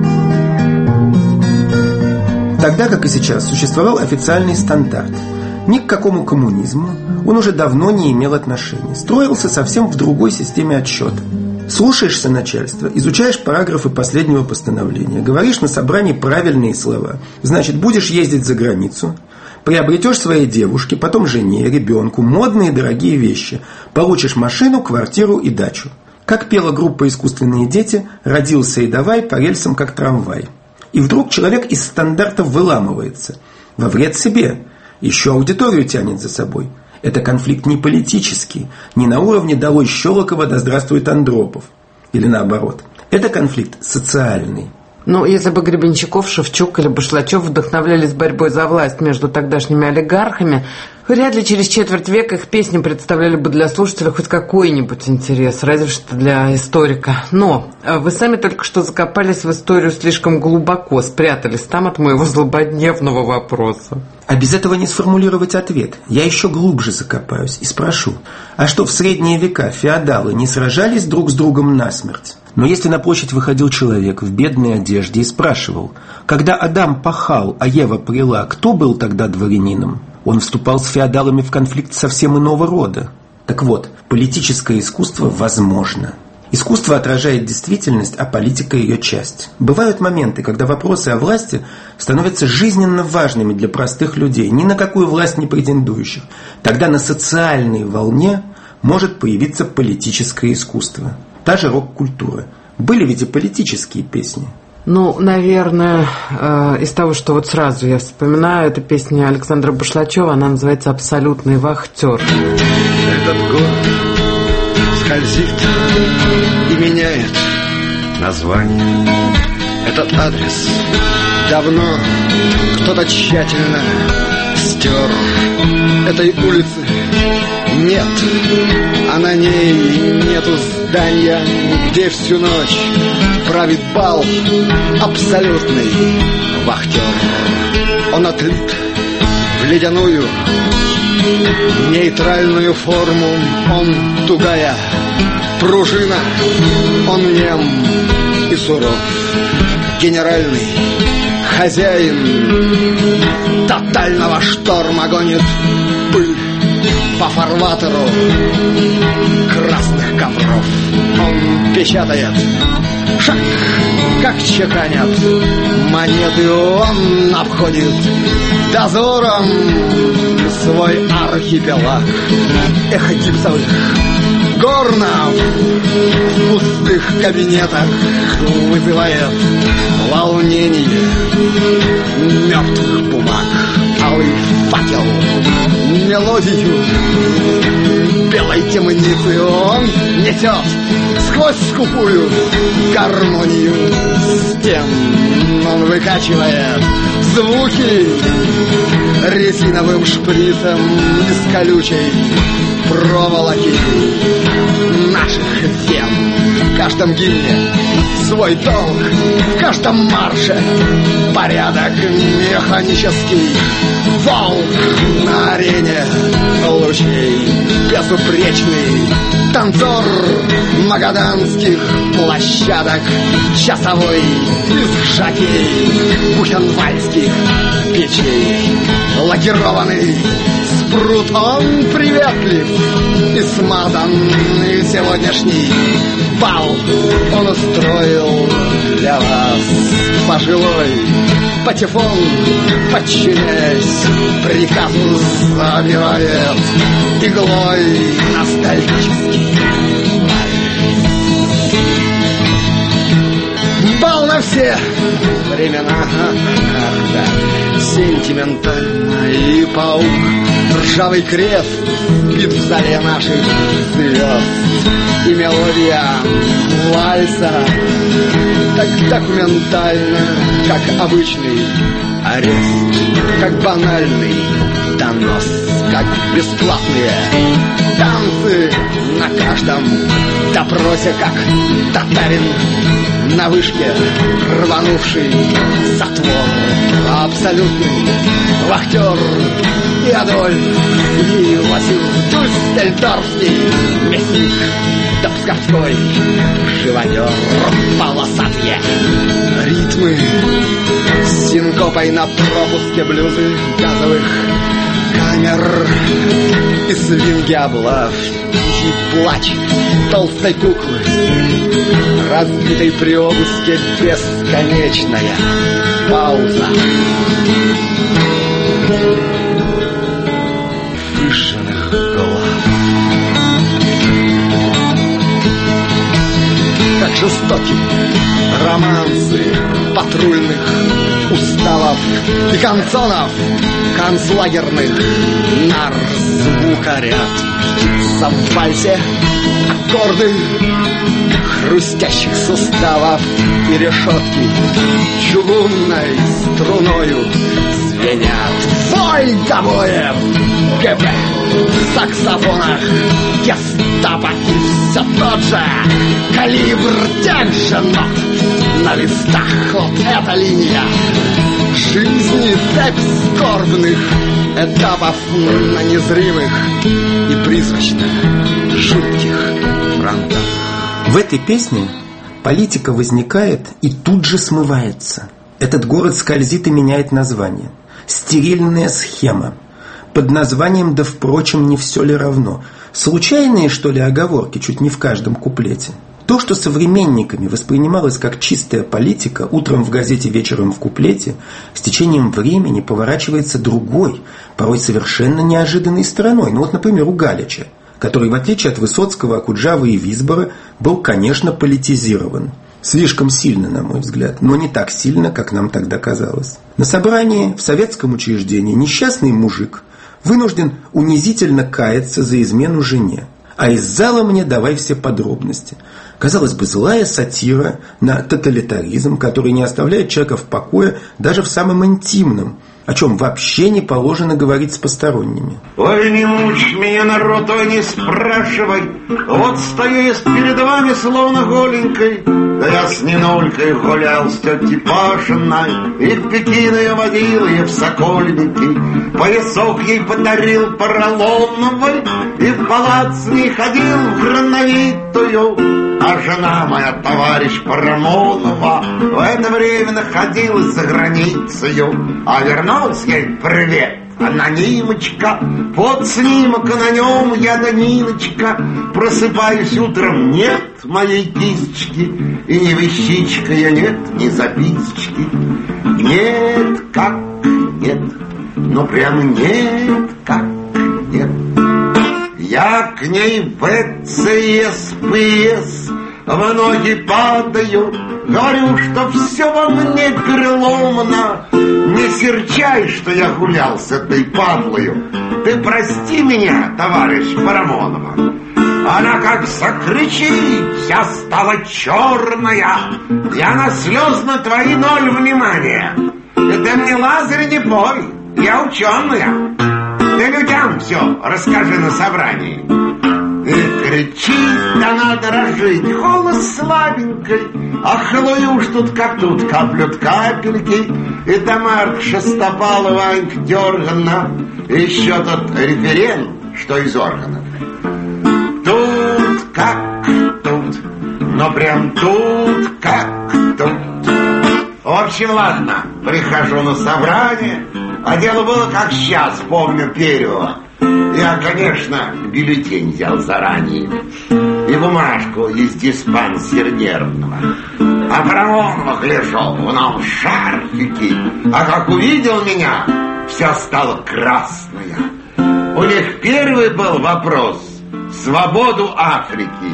Тогда, как и сейчас, существовал официальный стандарт. Ни к какому коммунизму он уже давно не имел отношения. Строился совсем в другой системе отсчета. Слушаешься начальства, изучаешь параграфы последнего постановления, говоришь на собрании правильные слова. Значит, будешь ездить за границу, приобретешь своей девушке, потом жене, ребенку модные дорогие вещи, получишь машину, квартиру и дачу. Как пела группа «Искусственные дети», родился и давай по рельсам, как трамвай. И вдруг человек из стандартов выламывается. Во вред себе. Еще аудиторию тянет за собой. Это конфликт не политический, не на уровне «долой Щелокова, да здравствует Андропов». Или наоборот. Это конфликт социальный. Ну, если бы Гребенщиков, Шевчук или Башлачев вдохновлялись борьбой за власть между тогдашними олигархами, вряд ли через четверть века их песни представляли бы для слушателя хоть какой-нибудь интерес, разве что для историка. Но вы сами только что закопались в историю слишком глубоко, спрятались там от моего злободневного вопроса. А без этого не сформулировать ответ. Я еще глубже закопаюсь и спрошу, а что в средние века феодалы не сражались друг с другом насмерть? Но если на площадь выходил человек в бедной одежде и спрашивал, когда Адам пахал, а Ева прила, кто был тогда дворянином? Он вступал с феодалами в конфликт совсем иного рода. Так вот, политическое искусство возможно. Искусство отражает действительность, а политика ее часть. Бывают моменты, когда вопросы о власти становятся жизненно важными для простых людей, ни на какую власть не претендующих. Тогда на социальной волне может появиться политическое искусство. Та же рок-культура. Были ведь и политические песни. Ну, наверное, из того, что вот сразу я вспоминаю, это песня Александра Башлачева, она называется «Абсолютный вахтер». Этот город скользит и меняет название. Этот адрес давно кто-то тщательно стер. Этой улицы нет, а на ней нету здания, где всю ночь правит бал абсолютный вахтер. Он отлит в ледяную нейтральную форму, он тугая пружина, он нем и суров, генеральный хозяин тотального шторма гонит пыль по фарватеру красных ковров. Он печатает шаг, как чеканят монеты, он обходит дозором свой архипелаг. Эхо гипсовых горнов в пустых кабинетах вызывает волнение мертвых бумаг. Алый факел, мелодию белой темницы он несет сквозь скупую гармонию стен. Он выкачивает звуки резиновым шприцем из колючей проволоки наших вен. В каждом гимне свой долг, в каждом марше порядок механический. Волк на арене лучей, безупречный танцор магаданских площадок, часовой из жакей бухенвальдских печей, лакированный прутом приветлив и смазан сегодняшний бал он устроил для вас. Пожилой патефон, подчиняясь приказу, забивает иглой ностальгический бал на все времена. Сентиментально и паук, ржавый крест бит в зале наших звезд. И мелодия вальса так документально, как обычный арест, как банальный донос, как бесплатные танцы на каждом допросе, как татарин на вышке, рванувший затвор, абсолютный вахтер и Адольф, и Васил Дюссельдорфский мясник, да псковской живодер, полосатые ритмы с синкопой на пропуске блюзы газовых камер и свинги облав, тихий плач толстой куклы, разбитой при обыске бесконечная пауза. Выжженных глав. Как жестокие романсы патрульных уставов и канцонов концлагерных нар звукоряд. Птица в вальсе, аккорды хрустящих суставов и решетки чугунной струною звенят. Вой добоев, ГБ в саксофонах, гестапо и все тот же калибр тех же нот на листах. Вот эта линия жизни, цепь скорбных этапов на незримых и призрачно жутких фронтах. В этой песне политика возникает и тут же смывается. Этот город скользит и меняет название. Стерильная схема. Под названием, да впрочем, не все ли равно. Случайные, что ли, оговорки чуть не в каждом куплете. То, что современниками воспринималось как чистая политика, утром в газете, вечером в куплете, с течением времени поворачивается другой, порой совершенно неожиданной стороной. Ну вот, например, у Галича, который, в отличие от Высоцкого, Окуджавы и Висбора, был, конечно, политизирован. Слишком сильно, на мой взгляд, но не так сильно, как нам тогда казалось. На собрании в советском учреждении несчастный мужик вынужден унизительно каяться за измену жене. А из зала мне давай все подробности. Казалось бы, злая сатира на тоталитаризм, который не оставляет человека в покое даже в самом интимном, о чем вообще не положено говорить с посторонними. Ой, не мучь меня, народ, ой, не спрашивай. Вот стою я перед вами словно голенькой. Да я с Нинулькой гулял с тетей Пашиной, и в Пекин ее водил, и в Сокольники. Поясок ей подарил поролоновый, и в палац с ней ходил в грановитую. А жена моя, товарищ Парамонова, в это время находилась за границею. А вернулся ей привет, анонимочка. Вот снимок, а на нем я да Ниночка. Просыпаюсь утром, нет моей кисточки, и ни вещичка я нет, ни записочки. Нет, как нет, ну прямо нет, как нет. Я к ней в ЦСПС в ноги падаю, говорю, что все во мне переломано. Не серчай, что я гулял с этой падлою. Ты прости меня, товарищ Парамонова. Она как закричит, вся стала черная. Я на слез на твои 0 внимания. Это мне, Лазарь, не пой, я ученая. Ты людям все расскажи на собрании. И кричит она, дрожит, голос слабенький. А Хлою уж тут как тут, каплют капельки. И Тамарка Шестопалова, Анька Дергана. Еще тот референт, что из органов. Тут как тут, но прям тут как тут. В общем, ладно, прихожу на собрание, а дело было как сейчас, помню Перева. Я, конечно, бюллетень взял заранее и бумажку из диспансера нервного. А Парамонов лежал в новом шарфике, а как увидел меня, все стало красное. У них первый был вопрос — свободу Африки.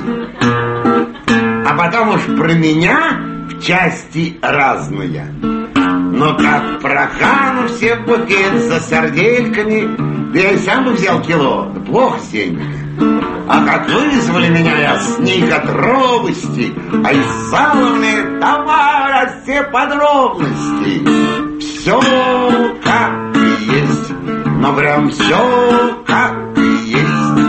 А потом уж про меня в части разные. Но как прохану все в буфет за сардельками, да я и сам бы взял кило, да плохо с деньгами. А как вызвали меня, я с них от робости, а из салонные товара все подробности. Все как и есть, но прям все как и есть.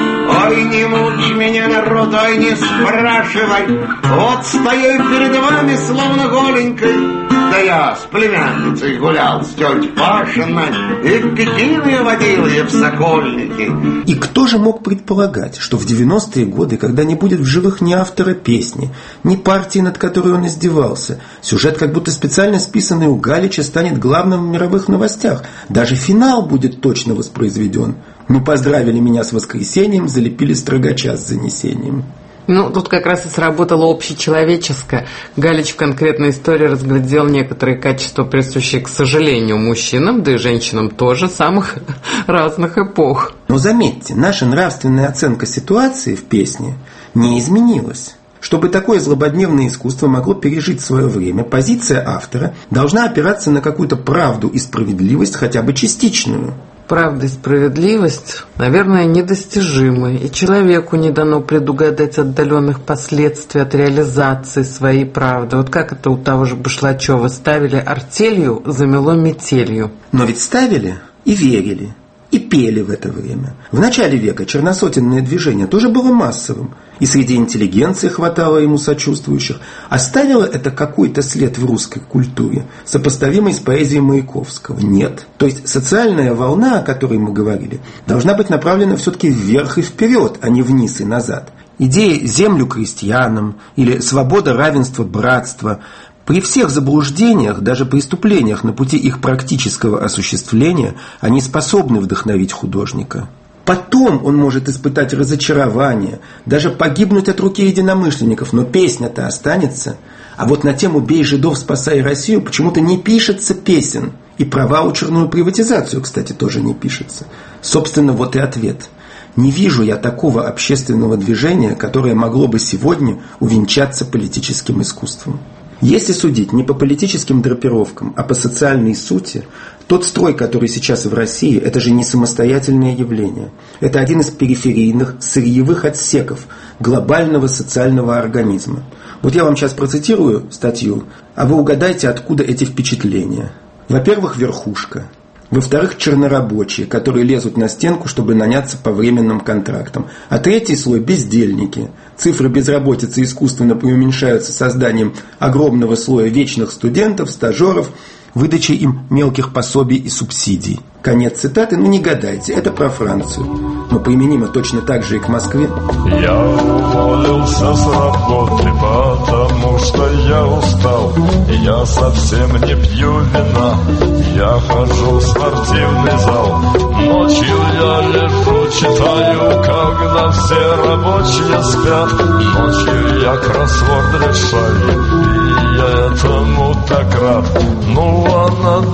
Ой, не мучь меня, народ, ой, не спрашивай. Вот стою перед вами, словно голенькой. Да я с племянницей гулял, с тетей Пашиной, и пекины водил я в Сокольники. И кто же мог предполагать, что в 90-е годы, когда не будет в живых ни автора песни, ни партии, над которой он издевался, сюжет, как будто специально списанный у Галича, станет главным в мировых новостях. Даже финал будет точно воспроизведен. Ну, поздравили меня с воскресеньем, залепили строгача с занесением. Ну, тут как раз и сработало общечеловеческое. Галич в конкретной истории разглядел некоторые качества, присущие, к сожалению, мужчинам, да и женщинам тоже, самых разных эпох. Но заметьте, наша нравственная оценка ситуации в песне не изменилась. Чтобы такое злободневное искусство могло пережить свое время, позиция автора должна опираться на какую-то правду и справедливость, хотя бы частичную. Правда и справедливость, наверное, недостижимы, и человеку не дано предугадать отдаленных последствий от реализации своей правды. Вот как это у того же Башлачева: ставили артелью, замело метелью. Но ведь ставили и верили, и пели в это время. В начале века черносотенное движение тоже было массовым, и среди интеллигенции хватало ему сочувствующих. Оставило это какой-то след в русской культуре, сопоставимый с поэзией Маяковского? Нет. То есть социальная волна, о которой мы говорили, должна быть направлена все-таки вверх и вперед, а не вниз и назад. Идеи «землю крестьянам» или «свобода, равенство, братство» при всех заблуждениях, даже преступлениях на пути их практического осуществления, они способны вдохновить художника. Потом он может испытать разочарование, даже погибнуть от руки единомышленников, но песня-то останется. А вот на тему «Бей жидов, спасай Россию» почему-то не пишется песен. И про ваучерную приватизацию, кстати, тоже не пишется. Собственно, вот и ответ. Не вижу я такого общественного движения, которое могло бы сегодня увенчаться политическим искусством. Если судить не по политическим драпировкам, а по социальной сути, тот строй, который сейчас в России, это же не самостоятельное явление. Это один из периферийных, сырьевых отсеков глобального социального организма. Вот я вам сейчас процитирую статью, а вы угадайте, откуда эти впечатления. Во-первых, верхушка. Во-вторых, чернорабочие, которые лезут на стенку, чтобы наняться по временным контрактам. А третий слой – бездельники. Цифры безработицы искусственно преуменьшаются созданием огромного слоя вечных студентов, стажеров, выдачей им мелких пособий и субсидий. Конец цитаты, ну не гадайте, это про Францию. Но применимо точно так же и к Москве. Я уволился с работы, потому что я устал. Я совсем не пью вина, я хожу в спортивный зал. Ночью я лежу, читаю, когда все рабочие спят. Ночью я кроссворд решаю, и я этому так рад. Ну а на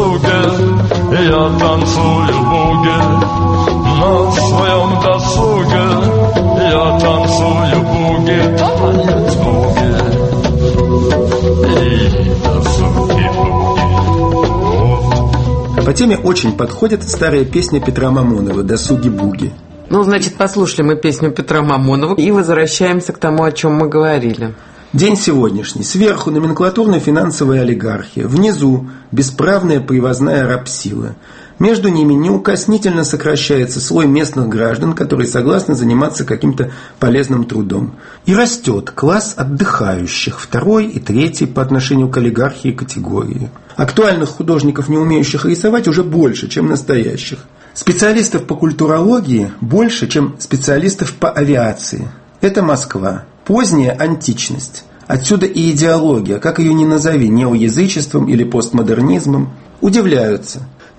досуге я танцую буги. На своем досуге я танцую буги. Танец буги и досуги буги. По теме очень подходит старая песня Петра Мамонова «Досуги-буги». Ну, значит, послушали мы песню Петра Мамонова и возвращаемся к тому, о чем мы говорили. День сегодняшний. Сверху номенклатурно-финансовая олигархия. Внизу бесправная привозная рабсила. Между ними неукоснительно сокращается слой местных граждан, которые согласны заниматься каким-то полезным трудом. И растет класс отдыхающих, второй и третий по отношению к олигархии категории. Актуальных художников, не умеющих рисовать, уже больше, чем настоящих. Специалистов по культурологии больше, чем специалистов по авиации. Это Москва. Поздняя античность. Отсюда и идеология, как ее ни назови, неоязычеством или постмодернизмом. Удивляются.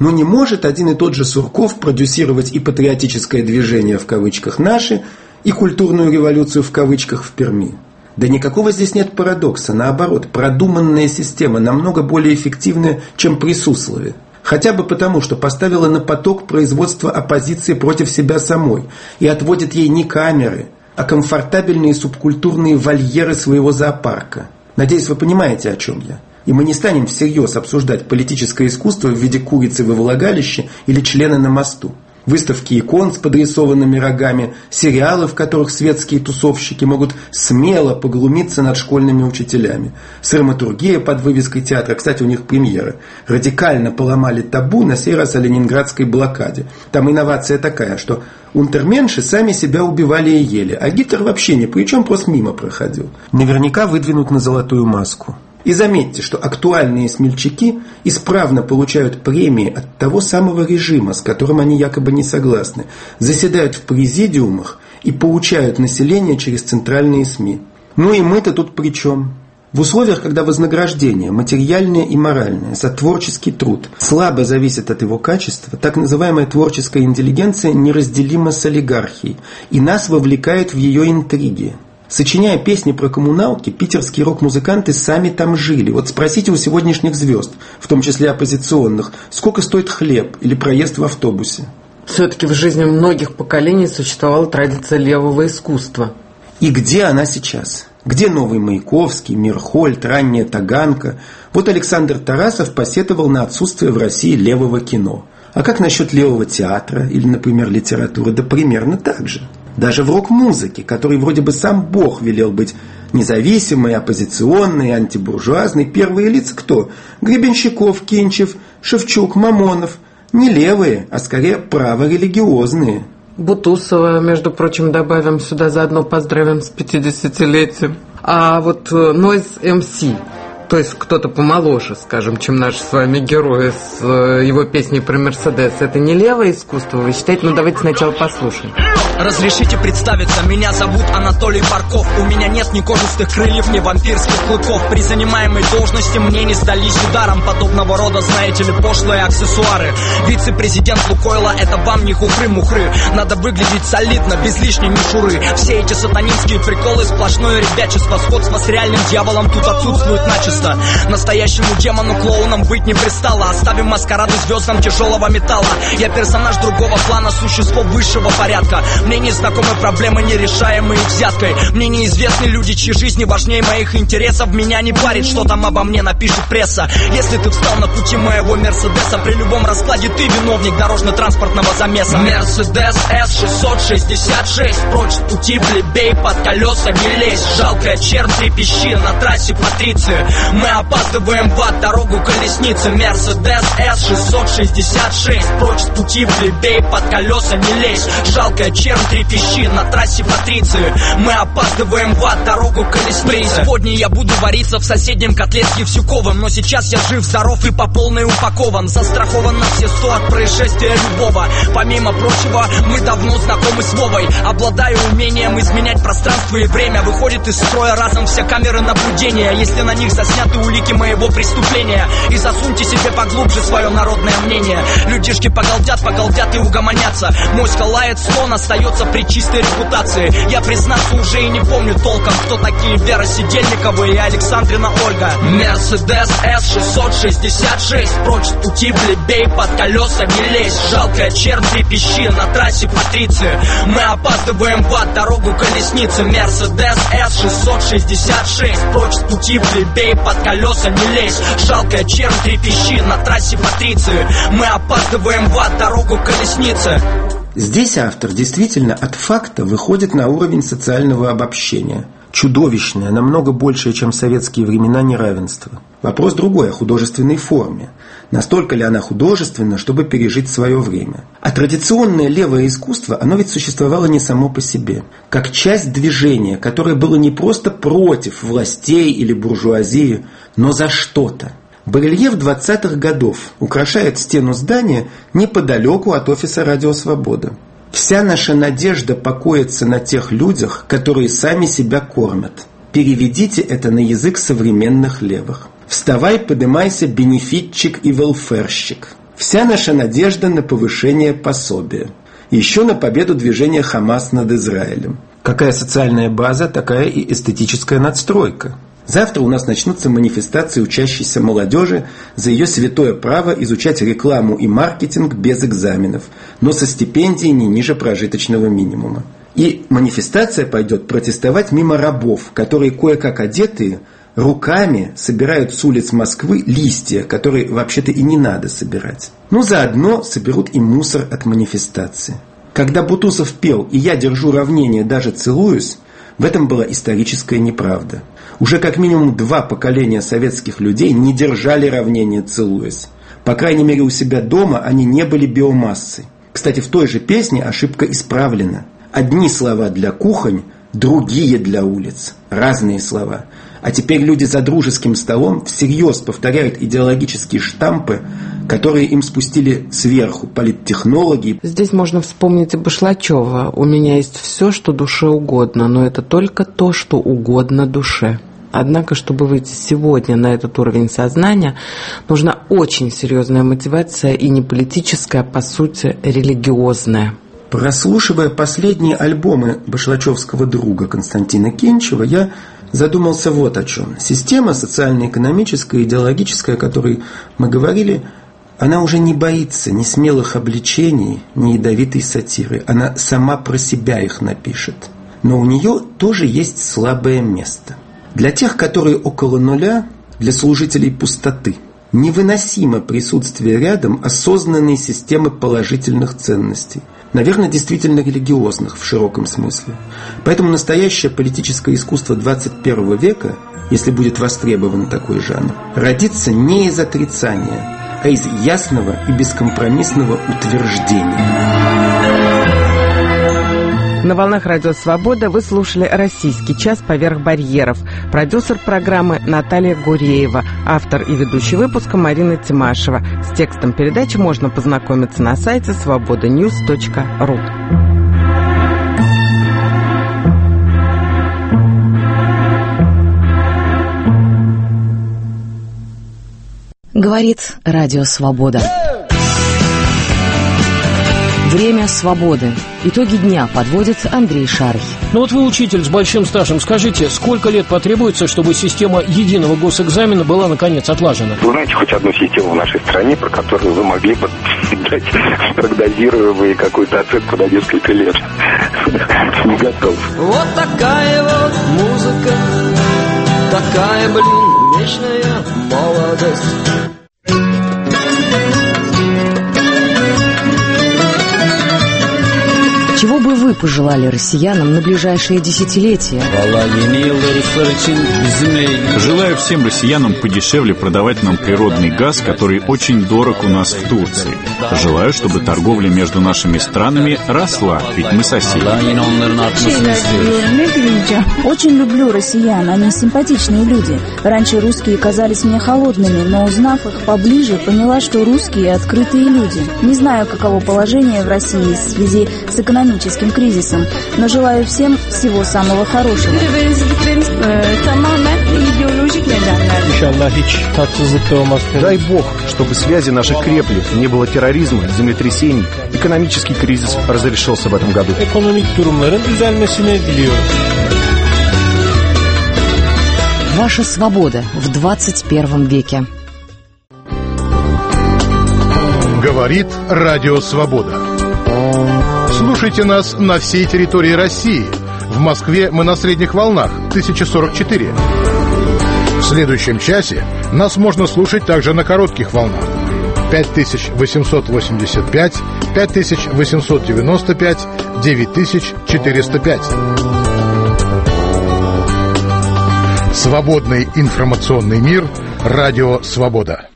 Но не может один и тот же Сурков продюсировать и патриотическое движение в кавычках «наши», и культурную революцию в кавычках в Перми. Да никакого здесь нет парадокса. Наоборот, продуманная система намного более эффективная, чем при Суслове. Хотя бы потому, что поставила на поток производство оппозиции против себя самой и отводит ей не камеры, а комфортабельные субкультурные вольеры своего зоопарка. Надеюсь, вы понимаете, о чем я. И мы не станем всерьез обсуждать политическое искусство в виде курицы во влагалище или члена на мосту. Выставки икон с подрисованными рогами, сериалы, в которых светские тусовщики могут смело поглумиться над школьными учителями. Драматургия под вывеской театра, кстати, у них премьера. Радикально поломали табу, на сей раз о ленинградской блокаде. Там инновация такая, что унтерменши сами себя убивали и ели, а Гитлер вообще ни при чем, просто мимо проходил. Наверняка выдвинут на золотую маску. И заметьте, что актуальные смельчаки исправно получают премии от того самого режима, с которым они якобы не согласны, заседают в президиумах и поучают население через центральные СМИ. Ну и мы-то тут при чем? В условиях, когда вознаграждение, материальное и моральное, за творческий труд слабо зависит от его качества, так называемая творческая интеллигенция неразделима с олигархией и нас вовлекает в ее интриги. Сочиняя песни про коммуналки, питерские рок-музыканты сами там жили. Вот спросите у сегодняшних звезд, в том числе оппозиционных, сколько стоит хлеб или проезд в автобусе. Все-таки в жизни многих поколений существовала традиция левого искусства. И где она сейчас? Где новый Маяковский, Мирхольд, ранняя Таганка? Вот Александр Тарасов посетовал на отсутствие в России левого кино. А как насчет левого театра или, например, литературы? Да примерно так же. Даже в рок-музыке, который вроде бы сам Бог велел быть независимой, оппозиционной, антибуржуазной, первые лица кто? Гребенщиков, Кинчев, Шевчук, Мамонов. Не левые, а скорее праворелигиозные. Бутусова, между прочим, добавим сюда, заодно поздравим с 50-летием. А вот Noise MC, то есть кто-то помоложе, скажем, чем наши с вами герои с его песней про Мерседес, это не левое искусство, вы считаете? Ну давайте сначала послушаем. Разрешите представиться, меня зовут Анатолий Барков. У меня нет ни кожистых крыльев, ни вампирских клыков. При занимаемой должности мне не сдались ударом подобного рода, знаете ли, пошлые аксессуары. Вице-президент Лукойла, это вам не хухры-мухры. Надо выглядеть солидно, без лишней мишуры. Все эти сатанинские приколы, сплошное ребячество. Сходство с реальным дьяволом тут отсутствует начисто. Настоящему демону-клоуном быть не пристало. Оставим маскарады звездам тяжелого металла. Я персонаж другого плана, существо высшего порядка. Мне не знакомы проблемы, нерешаемые взяткой. Мне неизвестны люди, чьи жизни важнее моих интересов. Меня не парит, что там обо мне напишет пресса. Если ты встал на пути моего Мерседеса, при любом раскладе ты виновник дорожно-транспортного замеса. Мерседес С666, прочь с пути, плебей, под колеса не лезь. Жалкая чернь трепещи на трассе Патриции. Мы опаздываем в ад, дорогу колесницы. Мерседес С666, прочь с пути, плебей, под колеса не лезь. Жалкая чернь трепещи на трассе Патриции. Мы опаздываем в ад, дорогу колесницы. Преисподней я буду вариться в соседнем котле с Евсюковым. Но сейчас я жив, здоров и по полной упакован. Застрахован на все 100 от происшествия любого. Помимо прочего, мы давно знакомы с Вовой. Обладаю умением изменять пространство и время. Выходит из строя разом все камеры наблюдения, если на них засняты улики моего преступления. И засуньте себе поглубже свое народное мнение. Людишки поголдят и угомонятся. Моська лает, слон остается при чистой репутации. Я, признаться, уже и не помню толком, кто такие Вера Сидельникова и Александрина Ольга. Мерседес С666, прочь с пути, плебей, под колеса не лезь. Жалкая чернь трепещи на трассе Патриции. Мы опаздываем в ад, дорогу колесницы. Мерседес С666, прочь с пути, плебей, под колеса не лезь. Жалкая чернь трепещи на трассе Патриции. Мы опаздываем в ад, дорогу колесницы. Здесь автор действительно от факта выходит на уровень социального обобщения. Чудовищное, намного большее, чем в советские времена, неравенство. Вопрос другой, о художественной форме. Настолько ли она художественна, чтобы пережить свое время? А традиционное левое искусство, оно ведь существовало не само по себе. Как часть движения, которое было не просто против властей или буржуазии, но за что-то. Барельеф 20-х годов украшает стену здания неподалеку от офиса «Радио Свобода». Вся наша надежда покоится на тех людях, которые сами себя кормят. Переведите это на язык современных левых. Вставай, подымайся, бенефитчик и велферщик. Вся наша надежда на повышение пособия. Еще на победу движения «Хамас» над Израилем. Какая социальная база, такая и эстетическая надстройка. Завтра у нас начнутся манифестации учащейся молодежи за ее святое право изучать рекламу и маркетинг без экзаменов, но со стипендией не ниже прожиточного минимума. И манифестация пойдет протестовать мимо рабов, которые кое-как одетые руками собирают с улиц Москвы листья, которые вообще-то и не надо собирать. Ну, заодно соберут и мусор от манифестации. Когда Бутусов пел «И я держу равнение, даже целуюсь», в этом была историческая неправда. Уже как минимум 2 поколения советских людей не держали равнение, целуясь. По крайней мере, у себя дома они не были биомассой. Кстати, в той же песне ошибка исправлена. Одни слова для кухонь, другие для улиц. Разные слова. А теперь люди за дружеским столом всерьез повторяют идеологические штампы, которые им спустили сверху политтехнологи. Здесь можно вспомнить и Башлачева. «У меня есть все, что душе угодно, но это только то, что угодно душе». Однако, чтобы выйти сегодня на этот уровень сознания, нужна очень серьезная мотивация и не политическая, а по сути религиозная. Прослушивая последние альбомы башлачевского друга Константина Кинчева, я задумался вот о чем. Система социально-экономическая, идеологическая, о которой мы говорили, она уже не боится ни смелых обличений, ни ядовитой сатиры. Она сама про себя их напишет. Но у нее тоже есть слабое место. Для тех, которые около нуля, для служителей пустоты, невыносимо присутствие рядом осознанной системы положительных ценностей. Наверное, действительно религиозных в широком смысле. Поэтому настоящее политическое искусство 21 века, если будет востребован такой жанр, родится не из отрицания, а из ясного и бескомпромиссного утверждения. На волнах Радио Свобода вы слушали «Российский час. Поверх барьеров». Продюсер программы Наталья Гуреева. Автор и ведущий выпуска Марина Тимашева. С текстом передачи можно познакомиться на сайте svobodanews.ru. Говорит Радио Свобода. Время свободы. Итоги дня подводит Андрей Шарый. Ну вот вы учитель с большим стажем. Скажите, сколько лет потребуется, чтобы система единого госэкзамена была наконец отлажена? Вы знаете хоть одну систему в нашей стране, про которую вы могли бы дать прогнозируемую какую-то оценку на несколько лет? Не готов. Вот такая вот музыка, такая, вечная молодость. Чего бы вы пожелали россиянам на ближайшие десятилетия? Желаю всем россиянам подешевле продавать нам природный газ, который очень дорог у нас в Турции. Желаю, чтобы торговля между нашими странами росла, ведь мы соседи. Очень люблю россиян, они симпатичные люди. Раньше русские казались мне холодными, но узнав их поближе, поняла, что русские открытые люди. Не знаю, каково положение в России в связи с экономическим кризисом, но желаю всем всего самого хорошего. Дай Бог, чтобы связи наши крепли, не было терроризма, землетрясений. Экономический кризис разрешился в этом году. Ваша свобода в 21 веке. Говорит Радио Свобода. Слушайте нас на всей территории России. В Москве мы на средних волнах 1044. В следующем часе нас можно слушать также на коротких волнах 5885, 5895, 9405. Свободный информационный мир. Радио Свобода.